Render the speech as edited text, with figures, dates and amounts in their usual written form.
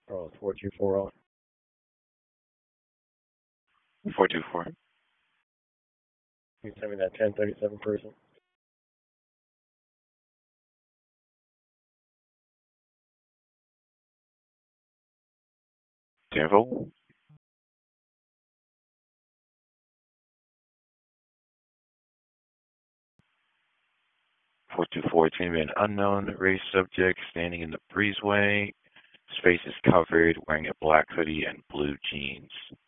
Oh, it's 424 on. 424. Can you send me that 1037 person? Devil. 424. It's going to be an unknown race subject standing in the breezeway. His face is covered, wearing a black hoodie and blue jeans.